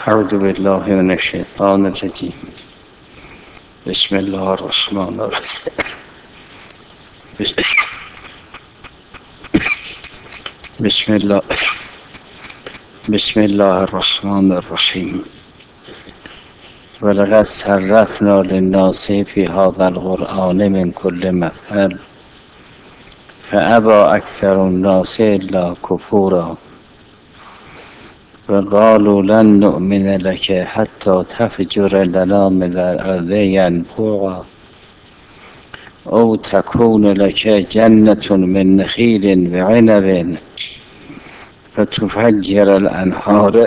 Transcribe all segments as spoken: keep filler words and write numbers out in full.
اعوذ بالله من الشیطان الرجیم. بسم الله الرحمن الرحیم. بسم الله بسم الله الرحمن الرحیم. ولقد صرفنا للناس في هذا القرآن من كل مثل فأبى أكثر الناس إلا كفورا وقالوا لن نؤمن لك حتى تفجر لنا من الأرض ينبوعا أو تكون لك جنة من نخيل وعنب فتفجر الأنهار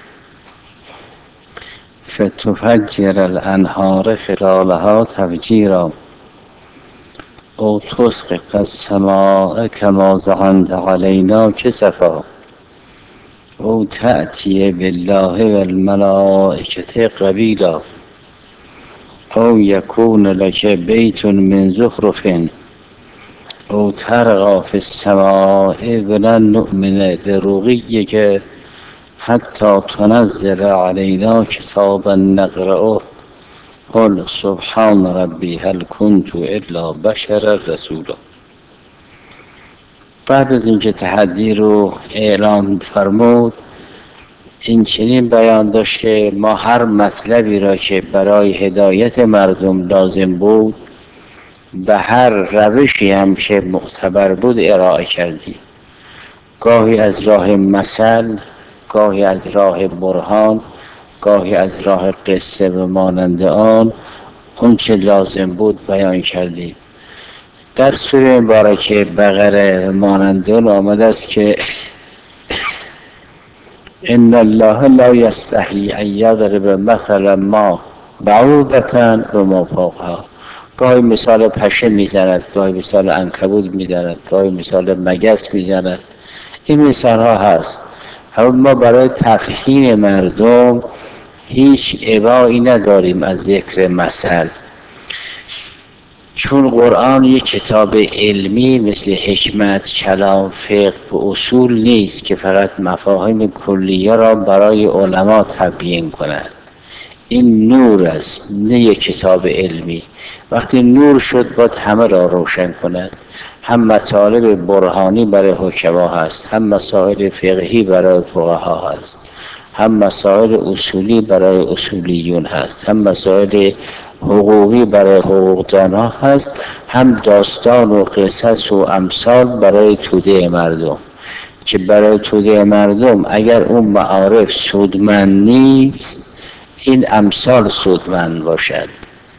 فتفجر الأنهار خلالها تفجيرا أو تسقط السماء كما زعمت علينا كسفا أو تأتي بالله والملائكة قبيلا أو يكون لك بيت من زخرف أو ترقى في السماء ولن نؤمن لرقيك حتى تنزل علينا كتابا نقرأه قل سبحان ربي هل كنت إلا بشر رسولا. بعد از اینکه تحدی رو اعلام فرمود، این چنین بیان داشت که ما هر مطلبی را که برای هدایت مردم لازم بود به هر روشی هم که معتبر بود ارائه کردیم، گاهی از راه مثل، گاهی از راه برهان، گاهی از راه قصه و مانند آن اون چه لازم بود بیان کردیم. در سوره مبارکه بقره مانند آن آمده است که ان الله لا یستحیی ان یضرب مثلا ما بعوضة و ما فوقها. گاهی مثال پشه میزند، گاهی مثال عنکبوت میزند، گاهی مثال مگس میزند. این مثال ها هست. اما ما برای تفهیم مردم هیچ ابایی نداریم از ذکر مثل، چون قرآن یک کتاب علمی مثل حکمت، کلام، فقه و اصول نیست که فقط مفاهیم کلیه را برای علما تبیین کند. این نور است، نه یک کتاب علمی. وقتی نور شد باید همه را روشن کند. هم مطالب برهانی برای حکما هست، هم مسائل فقهی برای فقها هست، هم مسائل اصولی برای اصولیون هست، هم مسائل حقوقی برای حقوقدان ها هست، هم داستان و قصص و امثال برای توده مردم، که برای توده مردم اگر اون معارف سودمند نیست این امثال سودمند باشد.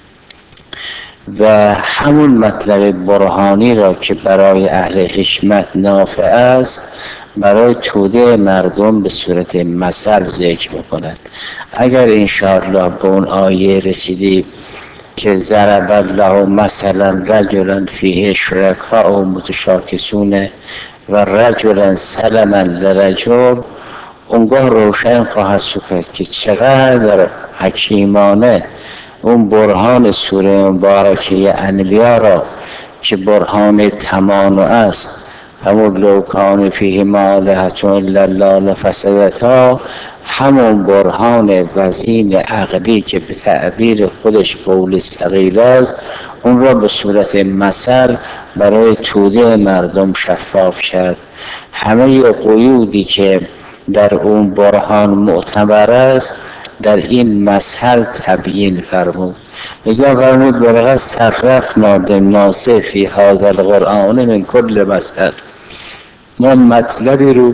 و همون مطلب برهانی را که برای اهل حکمت نافع است برای توده مردم به صورت مثل ذکر میکند. اگر انشاءالله به اون آیه رسیدیم که ضرب الله مثلا رجلا فیه شرکاء متشاکسون و رجلا سلما لرجل، اونگاه روشن خواهد شد که چقدر حکیمانه اون برهان سوره مبارکه انبیا را که برهان تمانع است، همون لو کان فیه آلهة الا الله لفسدتا، همون برهان وزین عقلی که به تعبیر خودش قول ثقیل است، اون را به صورت مثل برای توده مردم شفاف کرد. همه قیودی که در اون برهان معتبر است در این مثل تبیین فرمود. لذا فرمود ولقد صرفنا للناس فی هذا القرآن من کل مثل. ما مطلبی رو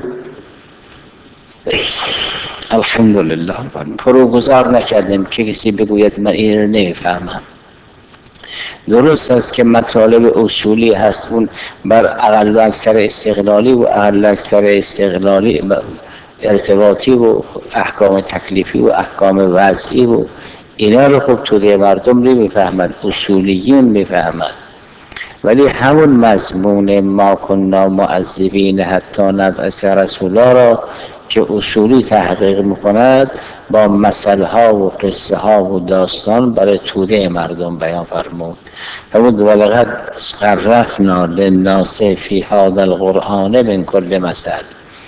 الحمدلله فروگذار نکردیم که کسی بگوید من این رو نمیفهمم. درست است که مطالب اصولی هست، اون بر اقل و اکثر استقلالی و اقل و اکثر استقلالی ارتباطی و احکام تکلیفی و احکام وضعی و اینا رو خب توده مردم نمیفهمند، اصولیون میفهمند. ولی همون مضمون ما کنا معذبین حتی نبعث رسولا را که اصولی تحقیق میکند با مثلها و قصه ها و داستان برای توده مردم بیان فرمود. فرمود ولقد صرفنا للناس فی هذا القرآن من کل مثل.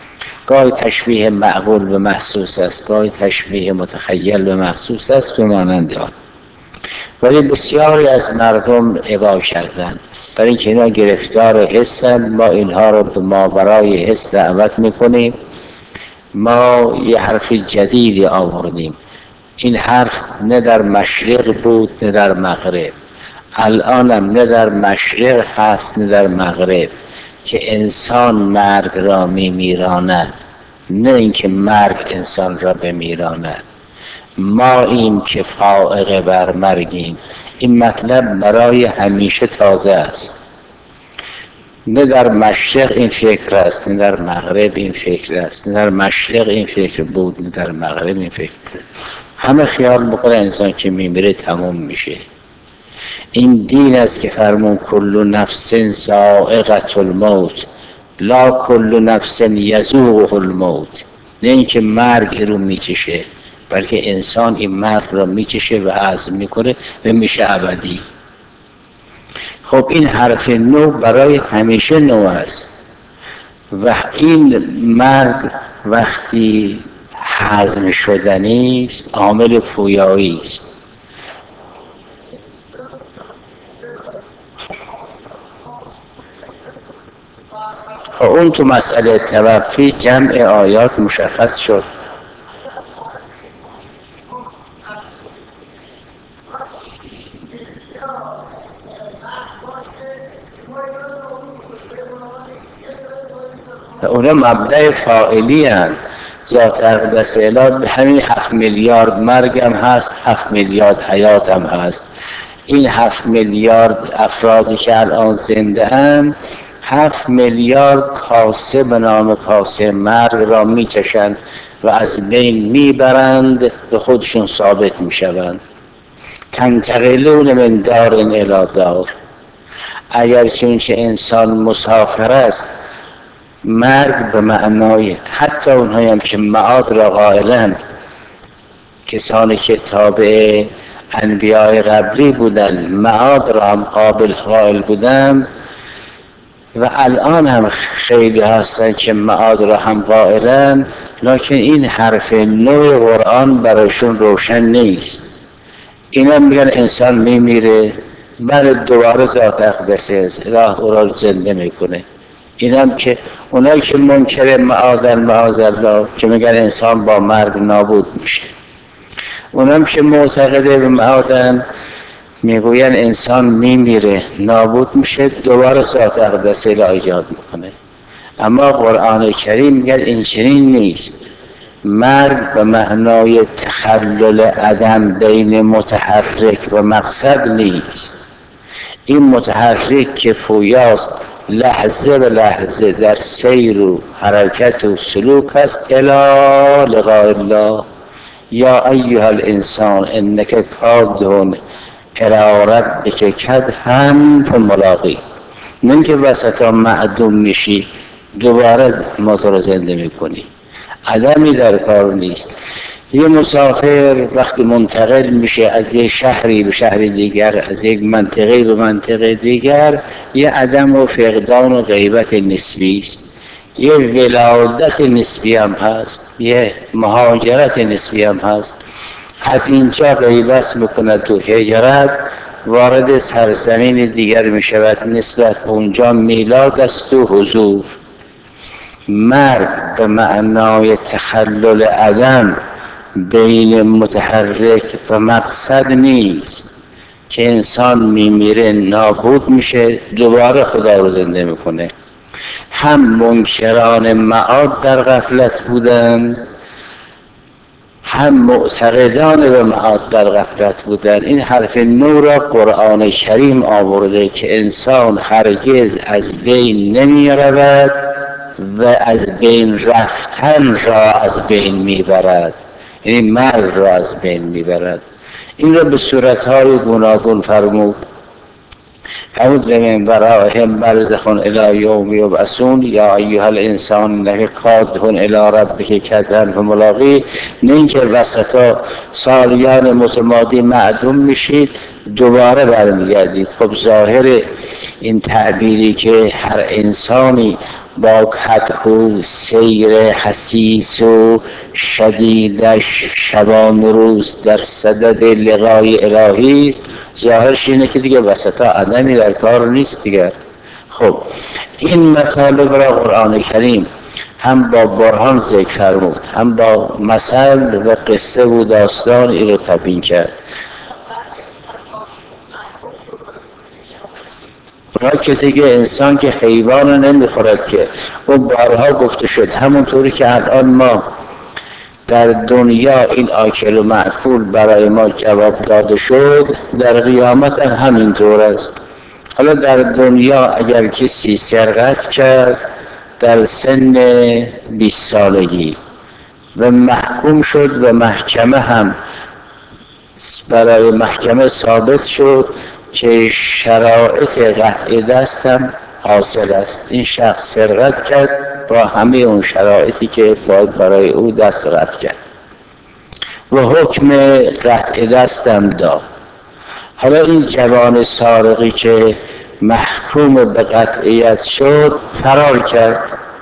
گاهی تشبیه معقول به محسوس است، گاهی تشبیه متخیل به محسوس است، به مانند آن. ولی بسیاری از مردم ابا کردند، برای اینکه اینا گرفتار حسن، ما اینها رو به ماورای حس دعوت میکنیم. ما یه حرف جدیدی آوردیم. این حرف نه در مشرق بود نه در مغرب، الانم نه در مشرق هست نه در مغرب، که انسان مرگ را میمیراند، نه اینکه مرگ انسان را بمیراند. ما این که فائق بر مرگیم. این مطلب برای همیشه تازه است. نه در مشرق این فکر است نه در مغرب این فکر است، نه در مشرق این فکر بود نه در مغرب این فکر بود. همه خیال بکنه انسان که میمیره تموم میشه. این دین است که فرمون کل نفس ذائقة الموت لا کل نفس یذوقه الموت. نه اینکه مرگ رو میچشه، بلکه انسان این مرگ را میچشه و هضم میکنه و میشه ابدی. خب این حرف نو برای همیشه نو است و این مرگ وقتی هضم شدنی است عامل پویایی است. خب اون تو مسئله توفی جمع آیات مشخص شد. اونا مبدأ فاعلی هستند. ذات اقدس اله همین هفت میلیارد مرگ هم هست، هفت میلیارد حیات هم هست. این هفت میلیارد افرادی که الان زنده اند، هفت میلیارد کاسه به نام کاسه مرگ را میچشند و از بین میبرند، به خودشون ثابت میشوند. تنتقلون من دار الی دار. اگر چونچه انسان مسافر است، مرگ به معنای حتی اونهایی هم که معاد را قائلند، کسانی که تابع انبیاء قبلی بودن معاد را هم قابل قائل بودن و الان هم خیلی هستن که معاد را هم قائلن، لکن این حرف نو قرآن برایشون روشن نیست. اینا میگن انسان میمیره بعد دوباره ذات اقدس اله او را زنده میکنه. اینم که اونایی که منکر معادن معاذالله که میگن انسان با مرگ نابود میشه، اونم که معتقده به معادن میگوین انسان میمیره نابود میشه دوباره ذات اقدس اله ایجاد میکنه. اما قرآن کریم میگن این چنین نیست. مرگ به معنای تخلل عدم بین متحرک و مقصد نیست. این متحرک که پویاست لحظه به لحظه در سیر و حرکت و سلوک است الی لقاء الله. یا ایها الانسان انک کادح الی ربک کدحا فملاقیه. نه اینکه وسطا معدوم میشی دوباره ما تو رو زنده میکنی، عدمی در کار نیست. یه مسافر وقتی منتقل میشه از یک شهری به شهر دیگر، از یک منطقه به منطقه دیگر، یه عدم و فقدان و غیبت نسبی است. یه ولادت نسبی هم هست، یه مهاجرت نسبی هم هست. از اینجا غیبت میکنه تو هجرت، وارد سرزمین دیگر میشود، نسبت به اونجا میلاد است و حضور. مرگ به معنای تخلل عدم بین متحرک و مقصد نیست که انسان میمیره نابود میشه دوباره خدا رو زنده میکنه. هم منکران معاد در غفلت بودن، هم معتقدان به معاد در غفلت بودن. این حرف نو را قرآن کریم آورده که انسان هرگز از بین نمی رود و از بین رفتن را از بین میبرد، یعنی مرگ را از بین میبرد. این را به صورتهای گوناگون فرمود. حمود من برائهم برزخ الی یوم یبعثون یا ایها الانسان انک کادح الی ربک کدحا فملاقیه. نه اینکه وسطا سالیان متمادی معدوم میشید دوباره برمیگردید. خب ظاهر این تعبیری که هر انسانی با کدهو سیر حسیس و شدیدش شبان روز در صدد لقای الهی است. ظاهرش اینه که دیگه وسطا آدمی در کار نیست دیگه. خب این مطالب را قرآن کریم هم با برهان ذکر فرمود، هم با مثل و قصه و داستان این رو تبیین کرد. را که دیگه انسان که حیوان رو نمیخورد که اون بارها گفته شد، همونطوری که الان ما در دنیا این آکل و معکول برای ما جواب داده شد، در قیامت هم همینطور است. حالا در دنیا اگر کسی سرقت کرد در سن بیست سالگی و محکوم شد و محکمه هم برای محکمه ثابت شد که شرایط قطع دست هم حاصل است، این شخص سرقت کرد با همه اون شرایطی که باید برای او دست قطع کرد و حکم قطع دست هم داد. حالا این جوان سارقی که محکوم به قطعیت شد فرار کرد.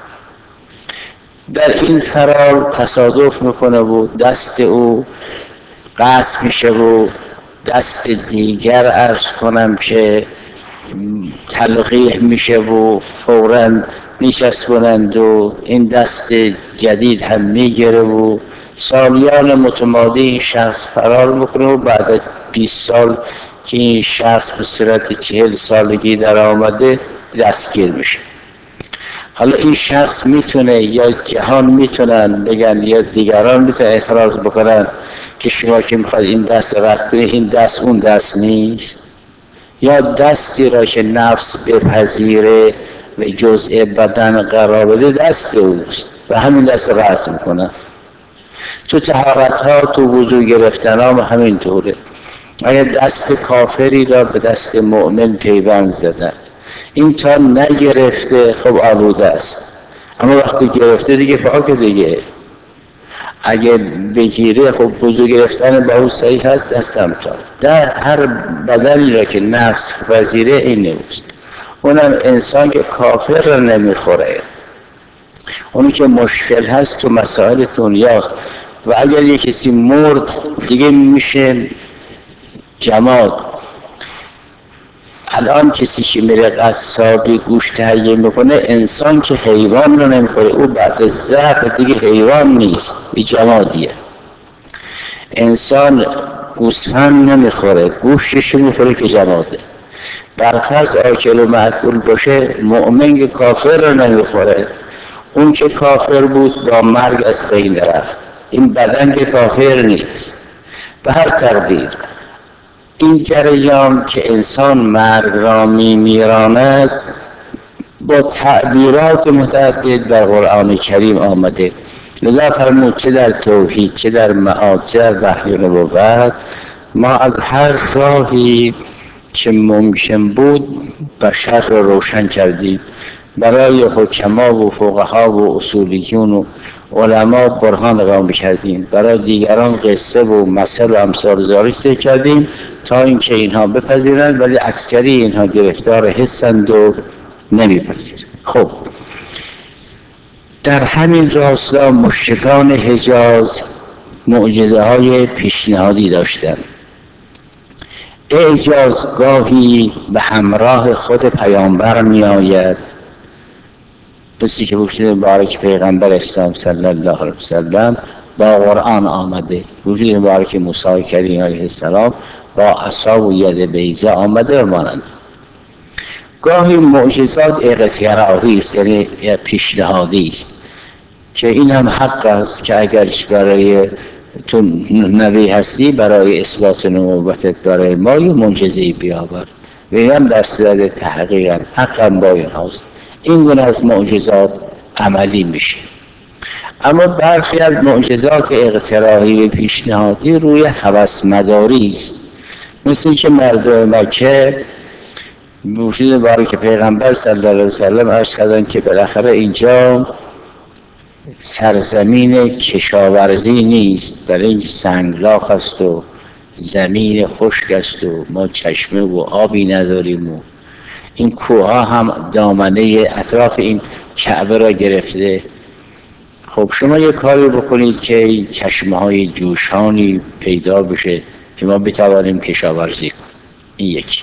در این فرار تصادف میکنه و دست او قطع میشه و دست دیگر عرض کنم که تلقیح میشه و فوراً میچسبونند و این دست جدید هم میگیره و سالیان متمادی این شخص فرار میکنه و بعد از بیست سال که این شخص به صورت چهل سالگی در آمده دستگیر میشه. حالا این شخص میتونه یا جهان میتونن بگن یا دیگران میتونن اعتراض بکنن که شما که میخواد این دست قطع کنید این دست اون دست نیست، یا دستی را که نفس بپذیره و جزء بدن قرار بده دست اوست و همین دست قطع میکنن. تو طهارت ها تو وضو گرفتن ها همین طوره. اگر دست کافری را به دست مؤمن پیوند زدن این تا نگرفته خب آلوده است، اما وقتی گرفته دیگه پاک دیگه. اگه بگیره خب وضو گرفتن با اون صحیح هست دستم تا در هر بدنی را که نفس پذیره این نوست. اونم انسان که کافر را نمیخوره، اونی که مشکل هست تو مسائل دنیاست. و اگر یک کسی مرد دیگه میشه جماد. الان کسی که میره قصابی گوشت تهیه میکنه انسان که حیوان رو نمیخوره، او بعد ذبح دیگه حیوان نیست، این جمادیه. انسان گوسفند نمیخوره، گوشتش میخوره که جماده. برفرض آکل و معکول باشه مؤمن که کافر رو نمیخوره، اون که کافر بود با مرگ از بین رفت، این بدن که کافر نیست. به هر تقدیر این جریان که انسان مرگ را می میراند با تعبیرات متعدد در قرآن کریم آمده. لذا فرمود چه در توحید چه در معاد چه در وحی و نبوت ما از هر راهی که ممکن بود بشر را روشن کردیم. برای حکما و فقها و اصولیون و علما برهان قائم کردیم، برای دیگران قصه و مثل و امثال زاری ذکر کردیم تا اینکه اینها بپذیرند، ولی اکثری اینها گرفتار حسند و نمیپذیرند. خب در همین راستا مشرکان حجاز معجزه های پیشنهادی داشتند. اعجاز گاهی به همراه خود پیامبر می آید، بسی که وجود مبارک پیغمبر اسلام صلی الله علیه وسلم با قرآن آمده، وجود مبارک موسی کریم علیه السلام با عصا و ید بیضا آمده و مانند. گاهی معجزات اغتراحی است، یعنی پیشنهادی است که این هم حق است که اگر برای تو نبی هستی برای اثبات نبوتت برای ما یه معجزه‌ای بیاور و این هم در صورت تحقیق حق هم با این هاست. این گونه از معجزات عملی میشه. اما برخی از معجزات اقتراحی و پیشنهادی روی هوس مداری است، مثل که مردم مکه وجود مبارک پیغمبر صلی الله علیه وسلم عرض کردند که بالاخره اینجا سرزمین کشاورزی نیست، در این سنگلاخ است و زمین خشک است و ما چشمه و آبی نداریم و این کوه ها هم دامنه اطراف این کعبه را گرفته. خب شما یه کاری بکنید که چشمه های جوشانی پیدا بشه که ما بتوانیم کشاورزی کنیم. این یکی.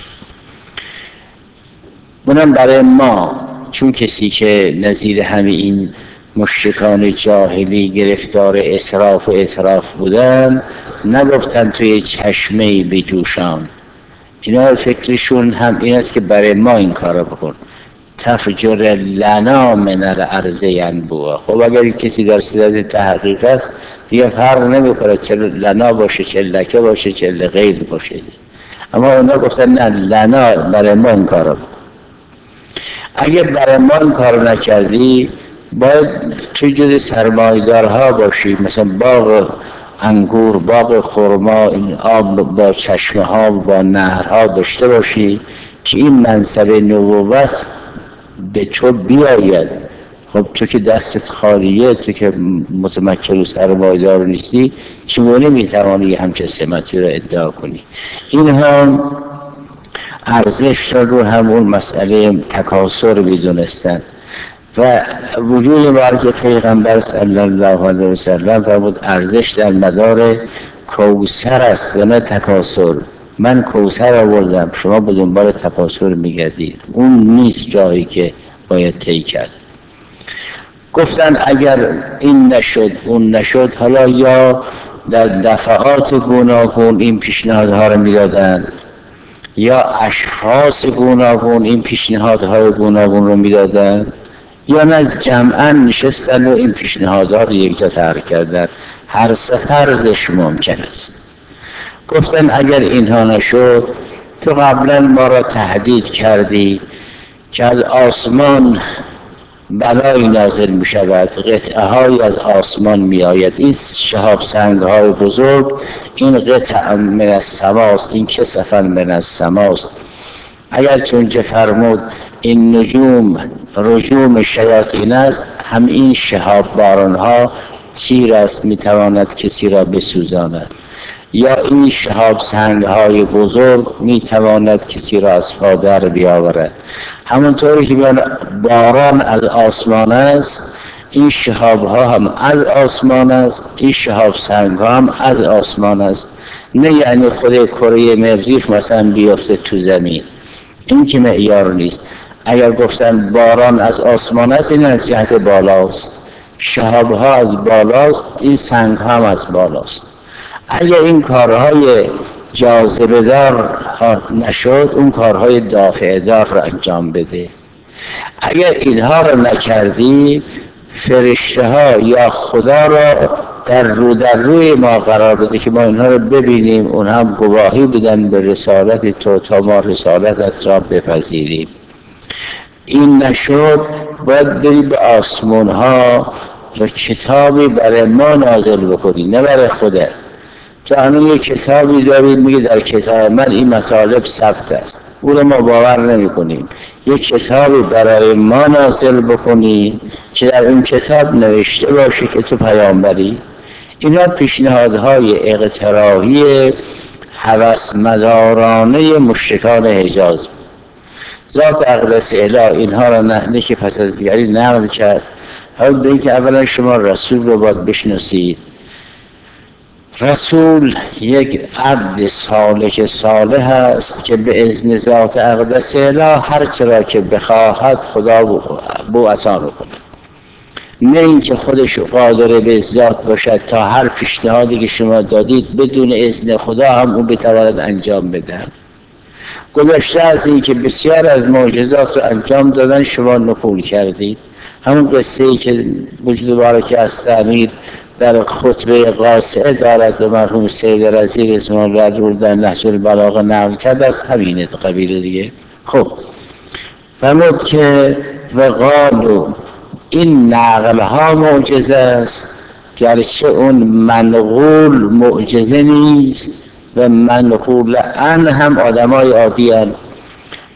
اونم برای ما، چون کسی که نظیر همه این مشرکان جاهلی گرفتار اسراف و اطراف بودن، نگفتن توی چشمه بجوشان. اینا فکرشون هم این است که برای ما این کار بکن. تفجر لنا من الارض ینبوعا. خب اگر کسی در صورت تحقیق است دیگه فرق نمیکنه چه لنا باشه چه لکه باشه چه غیر باشه. اما اونا گفتن نه، لنا برای ما این کار بکن. اگر برای ما این کار نکردی باید توی جز سرمایدارها باشی، مثلا باغ انگور، باغ خرما، این آب با چشمه ها با نهرها داشته باشی که این منصب نبوت به تو بیاید. خب تو که دستت خالیه، تو که متمکن و سرمایه‌دار نیستی، چگونه میتوانی همچه سمتی رو ادعا کنی؟ این هم ارزش رو همون مسئله تکاسر میدونستن و وجود مرگ پیغمبر صلی الله علیه و سلم فرمود ارزش در مدار کوثر است و نه تکاسر. من کوثر آوردم، شما به دنبال تکاسر میگردید، اون نیست جایی که باید طی کرد. گفتن اگر این نشد اون نشد، حالا یا در دفعات گوناگون این پیشنهادها رو میدادن یا اشخاص گوناگون این پیشنهادهای گوناگون رو میدادن، یا نه جمعا نشستن و این پیشنهادها رو یک جا طرح کردن. هر سه طرزش ممکن است. گفتن اگر اینها نشد، تو قبلا ما را تهدید کردی که از آسمان بلایی نازل می شود، قطعه های از آسمان می آید، این شهاب سنگ های بزرگ این قطعه من از سماست، این کسفن من از سماست. اگر چون چه فرمود این نجوم رجوم شیاطین است، هم این شهاب باران ها تیر است می تواند کسی را بسوزاند، یا این شهاب سنگ های بزرگ می تواند کسی را از پا در بیاورد. همونطوری که باران از آسمان است، این شهاب ها هم از آسمان است، این شهاب سنگ ها هم از آسمان است. نه یعنی خود کره مریخ مثلا بیفته تو زمین، این که معیار نیست. اگر گفتن باران از آسمان است، این از جهت بالاست، شهاب ها از بالاست، این سنگ ها هم از بالاست. اگر این کارهای جاذبه دار نشد، اون کارهای دافع دار را انجام بده. اگر اینها را نکردی، فرشته ها یا خدا را در رو در روی ما قرار بده که ما اینها را ببینیم، اون هم گواهی بدن به رسالت تو تا ما رسالتت را بپذیریم. این نشد، باید بری به آسمان ها و کتابی برای ما نازل بکنی، نه برای خودت. تو الان یک کتابی دارید میگه در کتاب من این مطالب ثبت است، او رو ما باور نمی کنیم. یک کتابی برای ما نازل بکنی که در اون کتاب نوشته باشه که تو پیامبری. اینا پیشنهادهای اقتراحی هوسمدارانه مشرکان حجاز بود. ذات اقدس اله اینها را نه که پس از دیگری نقل کرد. حالا به اینکه اولا شما رسول رو باید بشناسید. رسول یک عبد صالح صالح است که به اذن ذات اقدس اله هر چرا که بخواهد خدا بو عطا میکنه. نه اینکه خودش قادر به ذات باشد تا هر پیشنهادی که شما دادید بدون اذن خدا هم او بتواند انجام بدهد. گذشته از این که بسیار از معجزات رو انجام دادن، شما نقول کردید. همون قصه ای که وجود بارک استعمیر در خطبه قاصعه دارد و مرحوم سید رضی رضوان الله علیه در نهج البلاغه نقل کرد، از همین قبیل دیگه. خب فرمود که وقالو این نقل ها معجزه است، گرچه اون منقول معجزه نیست و منقول ان هم آدمای عادی هم.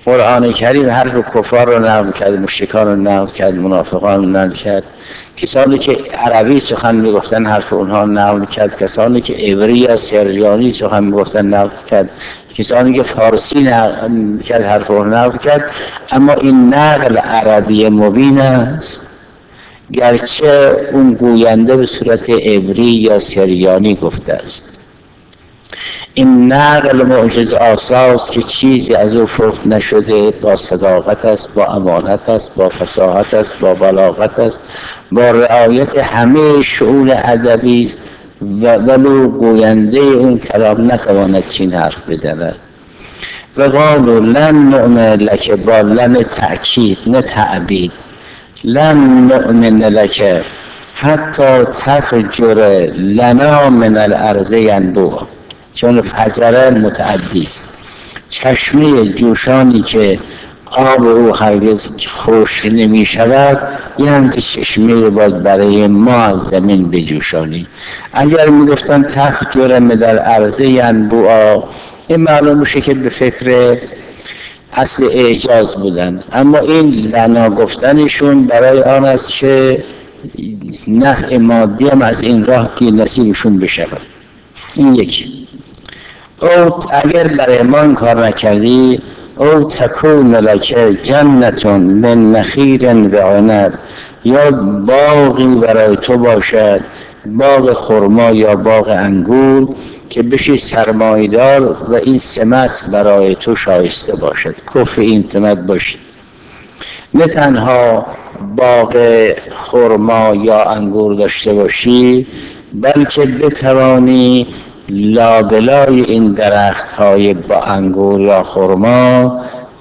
قرآن کریم حرف کفار رو نقل کرد، مشرکان رو نقل کرد، منافقان رو نقل کرد، کسانی که عربی سخن میگفتن حرف اونها نقل کرد، کسانی که عبری یا سریانی سخن میگفتن نقل کرد، کسانی که فارسی نقل کرد حرف اونها نقل کرد. اما این نقل عربی مبین است، گرچه اون گوینده به صورت عبری یا سریانی گفته است. این نقل معجز آساست که چیزی از او فوت نشده، با صداقت است، با امانت است، با فصاحت است، با بلاغت است، با رعایت همه شؤون ادبی است و ولو گوینده اون کلام نتواند چین حرف بزند. و قالوا لن نؤمن لک، با لن تأکید نه تعبید، لن نؤمن لک حتی تفجر لنا من الارض ینبوعا، چون فجر متعدی است. چشمه جوشانی که آب او هرگز خشک نمی شود، یعنی چشمه باید برای ما از زمین بجوشانی. اگر می گفتن تفجر من الارض ینبوعا، این معلوم میشه که به فکر اصل اعجاز بودن، اما این لنا گفتنشون برای آن است که نفع مادی هم از این راه که نصیبشون بشود. این یکی. او اگر برای ما این کار نکردی، او تکون لک جنتون من نخیل و عنب، یا باغی برای تو باشد، باغ خرما یا باغ انگور که بشی سرمایدار و این سمت برای تو شایسته باشد، کف این سمت باشد. نه تنها باغ خرما یا انگور داشته باشی، بلکه بتوانی لابلای این درخت های با انگور یا خرما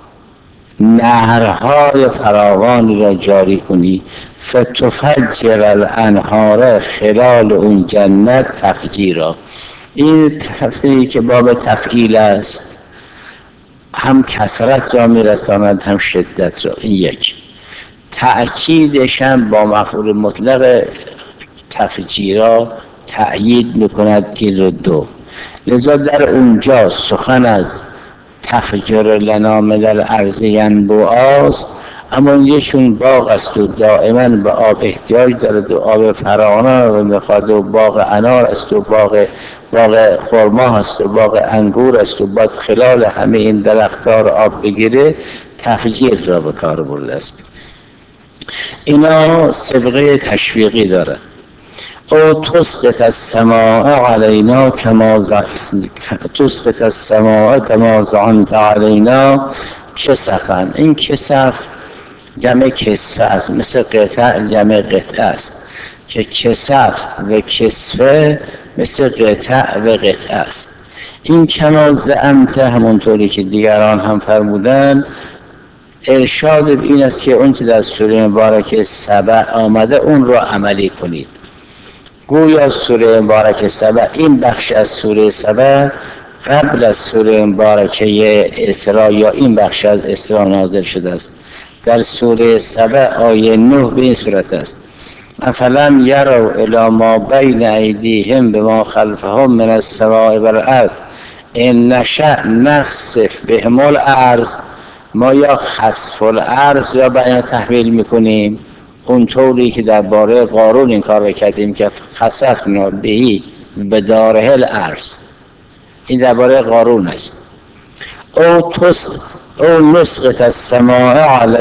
نهرهای فراوانی را جاری کنی، فتفجر الانهار خلال اون جنت تفجیرا. این تفسیری که باب تفعیل است، هم کثرت را میرساند هم شدت را. این یک. تأکیدش هم با مفعول مطلق تفجیرا تأیید میکند این رو دو. لذا در اونجا سخن از تفجر لنا من الارض ینبوعا است، اما اینجا چون باغ است و دائما به آب احتیاج دارد و آب فراوان رو میخواد و باغ انار است و باغ باغ خرما هست و باغ انگور است و باید خلال همه این درخت‌ها رو آب بگیره، تفجیر را به کار برده است. اینا سابقه تشویقی داره. او تسقط السماء علینا کما تسقط السماء کما زعمت علینا کسفا. این کسف جمع کسفه است، مثل قطع جمع قطعه است که کسف و کسفه مثل قطع و قطعه است. این کما زعمت همونطوری که دیگران هم فرمودن، ارشاد این است که اون چه در سوره مبارکه سبع آمده اون رو عملی کنید. گویا سوره مبارکه سبع، این بخش از سوره سبع قبل از سوره مبارکه اسراء یا این بخش از اسراء نازل شده است. در سوره سبع آیه نه به این صورت است: افلم یروا الی ما بین ایدیهم بما خلفهم من السماء والارض ان نشأ نخسف بهم الارض. ما یا خسف الارض یا بیان تحویل میکنیم، اونطوری که درباره قارون این کار رو کردیم که خسفنا بهی بداره الارض، این درباره قارون است. او تس او نسقط السماء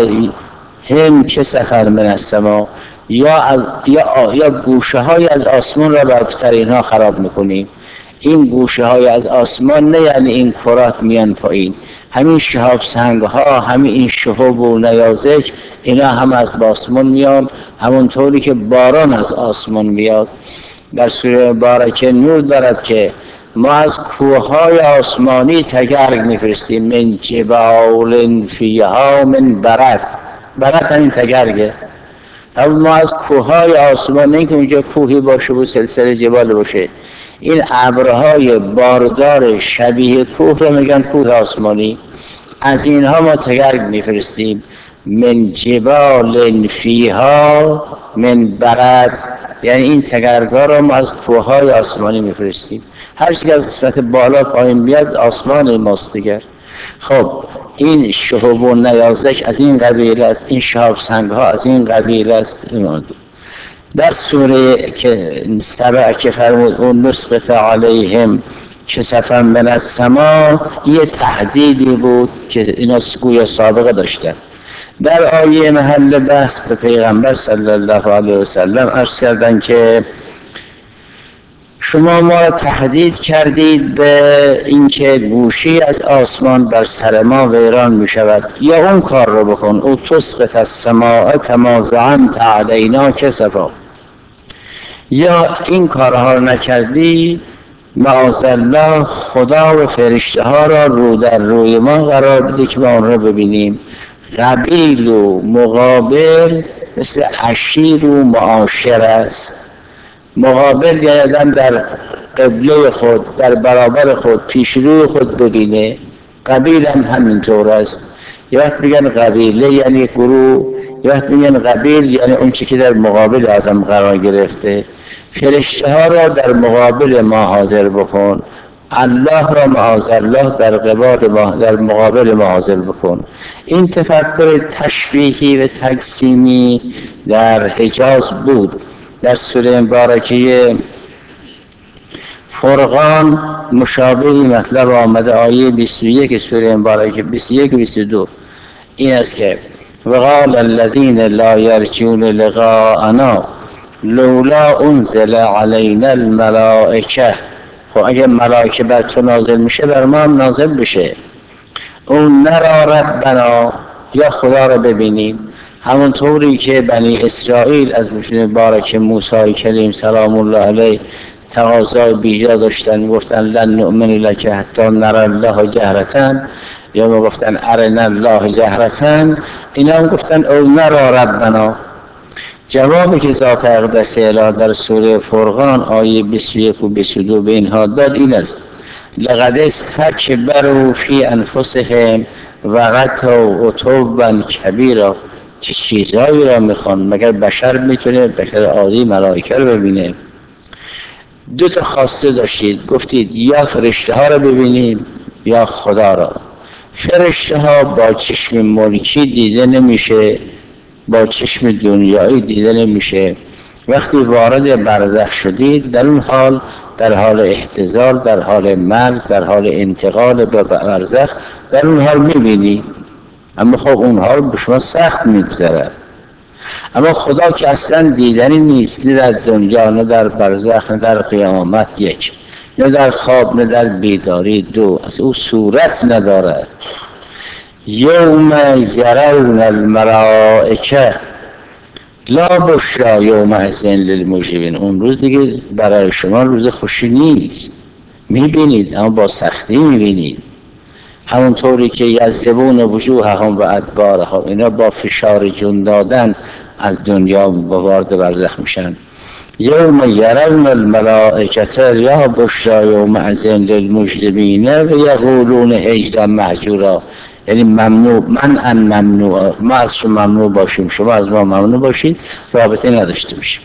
علیهم کسفا من السماء، یا از یا یا گوشه های از آسمان را بر سر اینها خراب میکنیم. این گوشه های از آسمان نه یعنی این کرات میان پایین، همین شهاب سنگ ها، همین این شهاب و نیازک، اینا هم از آسمان میان، همونطوری که باران از آسمان میاد. در سوره مبارکه نور دارد که ما از کوههای آسمانی تگرگ میفرستیم، من جبال فیها من برد. برد همین تگرگه. اما ما از کوههای آسمان، نه که اونجا کوهی باشه و سلسله جبال باشه، این ابرهای باردار شبیه کوه رو میگن کوه آسمانی، از اینها ما تگرگ میفرستیم. من جبال فیها من برد، یعنی این تگرگا رو ما از کوههای آسمانی میفرستیم. هر چیز که از قسمت بالا پایین بیاد آسمان ماست دیگر. خب این شهب و نیازک از این قبیل است، این شهاب سنگ ها از این قبیل است. در سوره که سبع که فرمود اون نسقط علیهم کسفا من السما، یه تهدیدی بود که اینا گویا سابقه داشتن. در آیه محل بحث به پیغمبر صلی الله علیه و سلم عرض کردن که شما ما را تهدید کردید به اینکه گوشی از آسمان بر سر ما ویران می شود، یا اون کار رو بکن، او تسقط السماء کما زعمت علینا کسفا، یا این کارها رو نکردی معاذالله خدا و فرشته ها را رو در روی ما قرار بده که ما اون را ببینیم. قبیل و مقابل مثل عشیر و معاشر است. مقابل یعنی آدم در قبله خود، در برابر خود، پیش روی خود ببینه. قبیل هم همینطور است. یه وقت میگن قبیله یعنی گروه، یه وقت میگن قبیل یعنی اون چی که در مقابل آدم قرار گرفته. فرشته ها را در مقابل ما حاضر بکن، الله را معاذالله در قبال ما، در مقابل ما حاضر بکن. این تفکر تشبیهی و تقسیمی در حجاز بود. در سوره مبارکه فرقان مشابهی مطلب آمده، آیه بیست و یک سوره مبارکه بیست و یک و بیست و دو این است که وقال الذين لا يرجون لقاءنا لولا انزل علينا الملائکه. خب اگه ملائکه بر تو نازل میشه بر ما هم نازل بشه. اون نرا ربنا، یا خدا را ببینیم، همونطوری که بنی اسرائیل از مبارک موسی کلیم سلام الله علیه تقاضای بیجا داشتن، گفتن لن نؤمن لک حتی نرى الله جهرة، یا گفتن ارنا الله جهرة، اینا هم گفتن او نرا ربنا. جوابی که ذات اقدس اله در سوره فرقان آیه بیست و یک و بیست و دو به اینها داد این است: لقد استکبروا فی انفسهم وعتوا عتوا کبیرا. چه چیزهایی را میخوان؟ مگر بشر میتونه، بشر عادی ملائکه رو ببینه؟ دو تا خواسته داشتید، گفتید یا فرشته ها رو ببینیم یا خدا را. فرشته ها با چشم ملکی دیده نمیشه، با چشم دنیایی دیده نمیشه. وقتی وارد برزخ شدید در اون حال، در حال احتضار، در حال مرگ، در حال انتقال به برزخ، در اون حال میبینی، اما خب اونها رو به شما سخت میگذره. اما خدا که اصلا دیدنی نیست، نه در دنیا، نه در برزخ، نه در قیامت یک، نه در خواب، نه در بیداری دو، از او صورت ندارد. یوم یرون الملائکه لا بشری یومئذ للمجرمین. اون روز دیگه برای شما روز خوشی نیست، میبینید اما با سختی میبینید. همونطوری که یذبون وجوههم و ادبارهم، اینا با فشار جون دادن از دنیا وارد برزخ میشن. یوم یرون الملائکه لا بشری یومئذ للمجرمین و یقولون هجرا مهجورا، یعنی ممنوع، من ان ممنوع، ما از شما ممنوع باشیم، شما از ما ممنوع باشید، رابطه نداشته باشیم.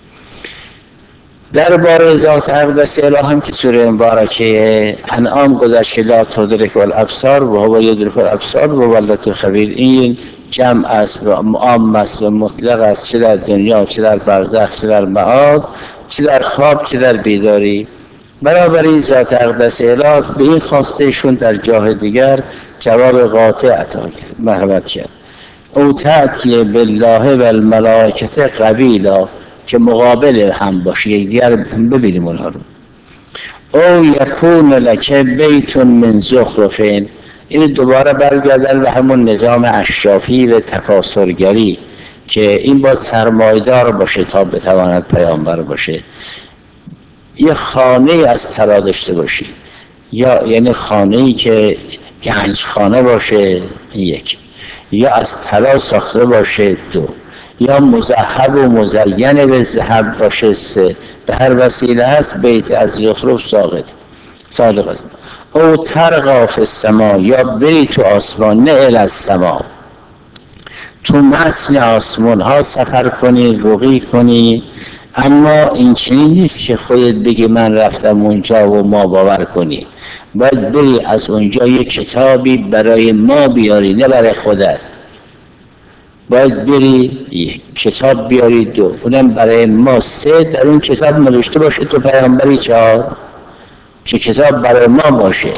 درباره ذات اقدس اله هم که سوره مبارکه انعام گذشت لا تدرک الابصار و هو یدرک الابصار و هو اللطیف خبیر. این جمع است و عام است و مطلق است، چه در دنیا، چه در برزخ، چه در معاد، چه در خواب، چه در بیداری. بنابراین ذات اقدس اله به این خواستهشون در جای دیگر جواب قاطع عطا کرد، مرحمت کرد. او تأتی بالله و الملائکه قبیلا، که مقابل هم باشه، یک دیگر هم ببینیم اونها رو. او یکون لک بیت من زخرفین، این دوباره برگردن به همون نظام اشرافی و تکاثرگری که این با سرمایدار باشه تا بتواند پیامبر باشه. یه خانه از طلا داشته باشی، یا یعنی خانه‌ای که گنج خانه باشه یک، یا از طلا ساخته باشه دو، یا مذهب و مزین به ذهب باشه سه. به هر وسیله هست بیت از زخرف ساقط صادق است. او ترقا فی السما، یا بری تو آسمان، نه الی السما، تو متن آسمان ها سفر کنی، رقی کنی، اما این چنین نیست که خودت بگی من رفتم اونجا و ما باور کنی. باید بری از اونجا یک کتابی برای ما بیاری، نه برای خودت. باید بری یک کتاب بیاری، دو اونم برای ما، سه در اون کتاب نوشته باشه تو پیامبری، چهار که کتاب برای ما باشه.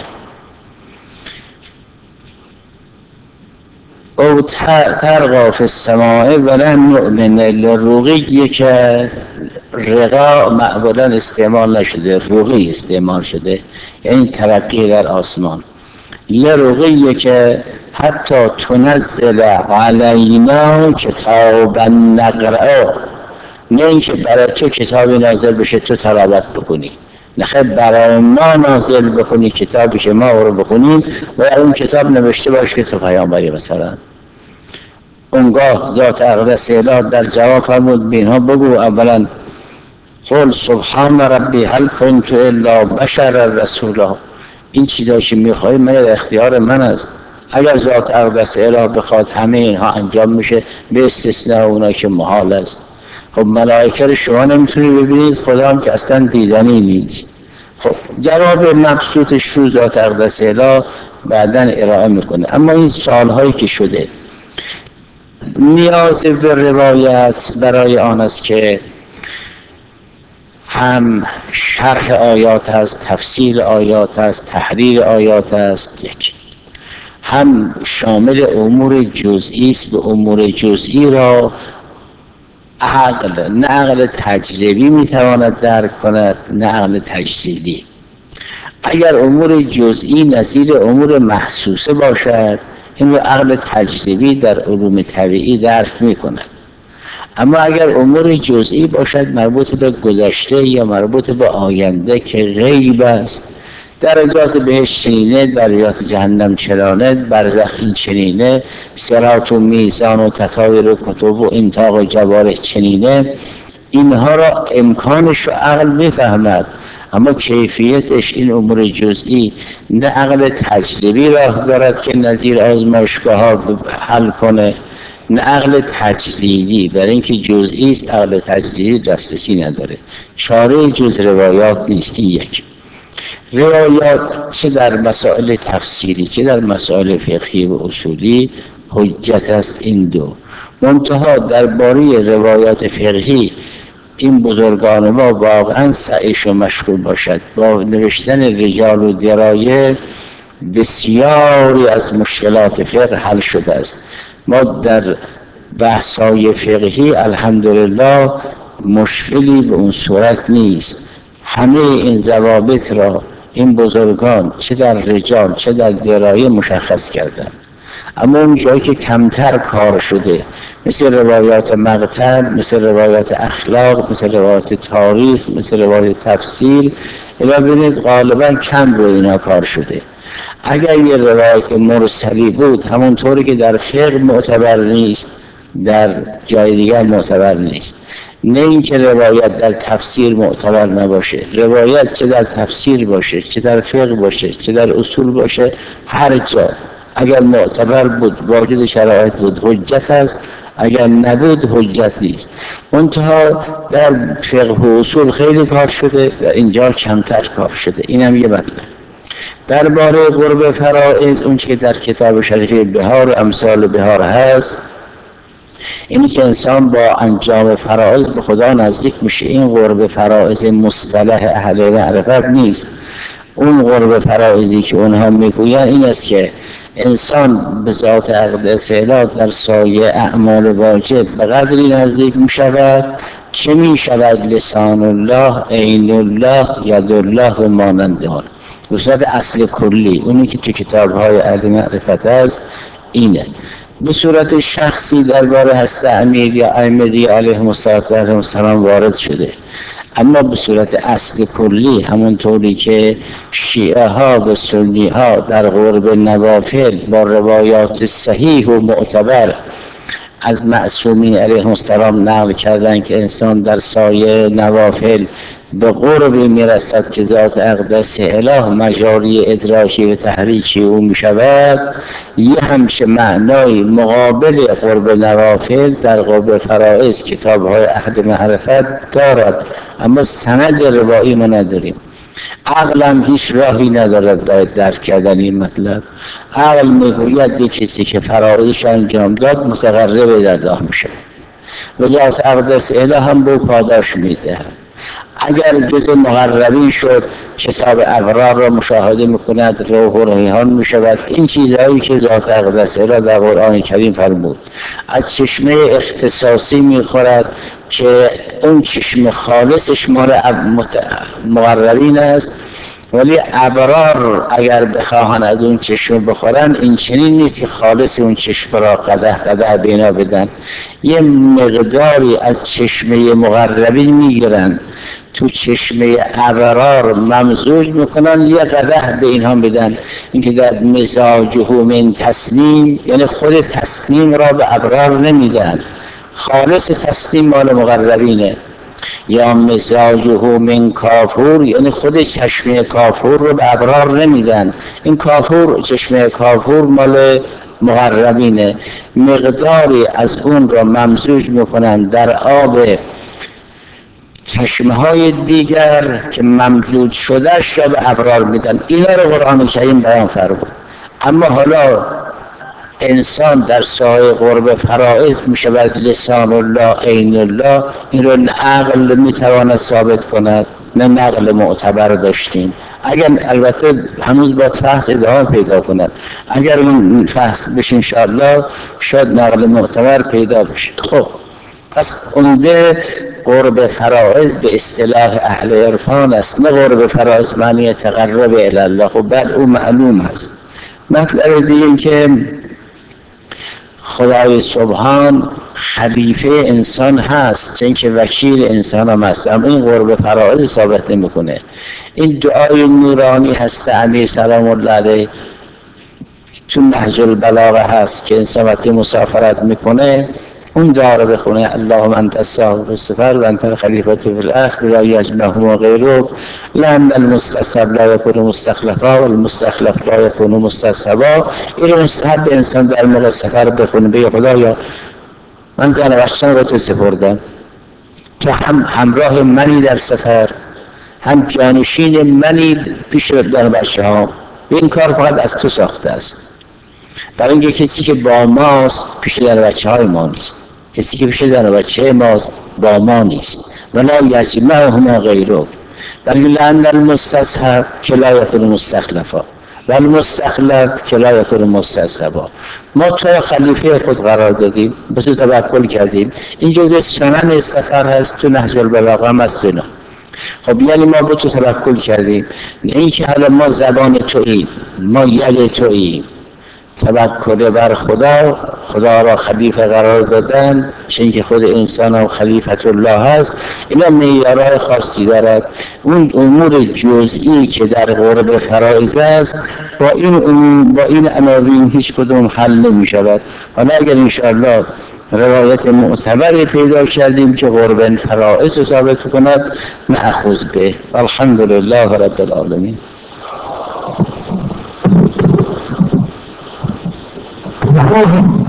او ترقا فی السماء ولن نؤمن للرقی که رقا معمولا استعمال نشده، رقی استعمال شده، یعنی ترقی در آسمان. لرقی که حتی تنزل علینا کتابا نقرأ، نه اینکه برای تو کتابی نازل بشه تو تلاوت بکنی، نخیر برای ما نازل بکنی کتابی که ما رو بخونیم و اون کتاب نوشته باشه که تو پیامبری. مثلا اونگاه ذات اقدس الهی در جواب فرمود به اینها بگو اولا قل سبحان ربی هل کنت الا بشر رسولا، این چیزایی که میخوایی من اختیار من است. اگر ذات اقدس الهی بخواد همه اینها انجام میشه، به استثناء اونا که محال است. خب ملائکه رو شما نمیتونی ببینید، خدا هم که اصلا دیدنی نیست. خب جواب مبسوطش رو ذات اقدس الهی بعداً ارائه میکنه. اما این سالهایی که شده نیاز به روایت برای آن است که هم شرح آیات است، تفسیر آیات است، تحریر آیات است، یک هم شامل امور جزئی است. به امور جزئی را عقل، نه عقل تجربی میتواند درک کند، نه عقل تجسیدی. اگر امور جزئی نظیر امور محسوسه باشد، این رو عقل تجربی در علوم طبیعی درک میکند. اما اگر امور جزئی باشد مربوط به گذشته یا مربوط به آینده که غیب است، درجات بهشت چنینه، درجات جهنم چنانه، برزخ این چنینه، صراط و میزان و تطایر و کتب و انطاق و جوارح چنینه، اینها را امکانش رو عقل میفهمد. اما کیفیتش این امور جزئی نه عقل تجربی راه دارد که نظیر آزمایشگاه ها حل کنه، نه عقل تجریدی، برای اینکه جزئی است عقل تجریدی دسترسی نداره. چاره جز روایات نیست. این یک. روایات چه در مسائل تفسیری چه در مسائل فقهی و اصولی حجت است. این دو منتها درباره روایات فقهی این بزرگان ما واقعا سعیش و مشغول باشد. با نوشتن رجال و درایه بسیاری از مشکلات فقه حل شده است. ما در بحث‌های فقهی الحمدلله مشکلی به اون صورت نیست. همه این ضوابط را این بزرگان چه در رجال چه در درایه مشخص کردند. اما اون جایی که کمتر کار شده، مثل روایات مقتل، مثل روایات اخلاق، مثل روایات تاریخ، مثل روایات تفسیر، اینا ببینید غالبا کم رو اینا کار شده. اگر یه روایت مرسلی بود، همونطوری که در فقه معتبر نیست در جای دیگر معتبر نیست. نه اینکه روایت در تفسیر معتبر نباشه، روایت چه در تفسیر باشه، چه در فقه باشه، چه در اصول باشه، هر جا اگر معتبر بود، واجد شرایط بود، حجت است. اگر نبود حجت نیست. منتها در فقه و اصول خیلی کار شده و اینجا کمتر کار شده. این هم یه مطلب. درباره قرب فرائض، اون که در کتاب شریف بهار و امثال بهار هست، اینی که انسان با انجام فرائض به خدا نزدیک میشه. این قرب فرائض مصطلح اهل معرفت نیست. اون قرب فرائضی که اونها میگویند این است که انسان به ذات اقدس الهی در سایه اعمال واجب به قدری نزدیک میشود که میشود لسان الله، عین الله، ید الله و مانند آن. به صورت اصل کلی، اونی که تو کتاب‌های اهل معرفت است اینه. به صورت شخصی درباره هست امیر یا احمدی علیهم السلام وارد شده، اما به صورت اصل کلی همونطوری که شیعه ها و سنی ها در قرب نوافل با روایات صحیح و معتبر از معصومین علیهم السلام نقل کردن که انسان در سایه نوافل به قربی میرسد که ذات اقدس اله مجاری ادراکی و تحریکی او میشود، یه همچه معنای مقابل قرب نوافل در قرب فرائض کتاب های اهل معرفت دارد، اما سند روایی ما نداریم. عقلم هیچ راهی ندارد باید درک کردن این مطلب. عقل میگوید یک کسی که فرائضش انجام داد متقرب در الله میشه و ذات اقدس اله هم به پاداش میدهد. اگر جزء مقربین شد کتاب ابرار را مشاهده میکند، روح و ریحان میشود. این چیزهایی که ذات اقدس اله در قرآن کریم فرمود. از چشمه اختصاصی میخورد که اون چشمه خالصش مال مقربین است، ولی ابرار اگر بخواهن از اون چشمه بخورن این چنین نیست که خالص اون چشمه را قدح قدح بینا بدن. یه مقداری از چشمه مقربین میگیرن تو چشمه ابرار ممزوج میکنن، یه قدح به اینها بدن. اینکه در مزاجه من تسلیم، یعنی خود تسلیم را به ابرار نمیدن، خالص تسلیم مال مقربینه. یا مزاجه من کافور، یعنی خود چشمه کافور رو به ابرار نمیدن. این کافور، چشمه کافور مال مقربینه. مقداری از اون را ممزوج میکنن در آب چشمه های دیگر که ممزوج شدهش را به ابرار میدن. اینا رو قرآن کریم بیان فرمود. اما حالا انسان در سایه قرب فرائض میشود لسان الله عین الله. این رو نه عقل میتواند ثابت کند نه نقل معتبر داشتیم. اگر البته هنوز باید فحص ادامه پیدا کند، اگر اون فحص بشه انشاءالله شاید نقل معتبر پیدا بشه. خب پس عمده قرب فرائض به اصطلاح اهل عرفان است، نه قرب فرائض معنی تقرب الی الله. خب بل او معلوم هست. مطلب دیگه این که خدای سبحان خلیفه انسان هست، چون که وکیل انسان هم هست، اما این قرب فرائض ثابت نمیکنه. این دعای نورانی هست امیر سلام الله علیه تو نهج البلاغه هست که انسان وقتی مسافرت میکنه اون دعا رو بخونه: اللهم انت الصاحب فی السفر و انت الخلیفة فی الارض لا یجمعهما غیرک لأن المستصحب لا یکون مستخلفا و المستخلف لا یکون مستصحبا. این رو مستحب انسان در موقع سفر بخونه، بگه خدایا من زن و بچه‌ام رو تو سپردم، تو هم همراه منی در سفر، هم جانشین منی پیش زن و بچه‌هام. این کار فقط از تو ساخته است. برای اینکه کسی که با ماست پیش زن و بچه های ما نیست، کسی که پیش زن و بچه ماست با ما نیست. ولا یجمعهما غیرک، برای لأن المستصحب که لا یکون مستخلفا و المستخلف که لا یکون مستصحبا. ما تو خلیفه خود قرار دادیم، به تو توکل کردیم. این جزء سنن سفر هست، تو نهج البلاغه هم هست اینا. خب یعنی ما به تو توکل کردیم، نه اینکه حالا ما زبان توییم، ما ید توییم. توکل بر خدا، خدا را خلیفه قرار دادن، چون که خود انسان هم خلیفت الله هست. اینا معیارهای خاصی دارد. اون امور جزئی که در قرب فرائض است با این با این عناوین هیچ کدوم حل نمی شود. حالا اگر انشاءالله روایت معتبری پیدا کردیم که قرب فرائض ثابت کند مأخوذ به. الحمدلله رب العالمین.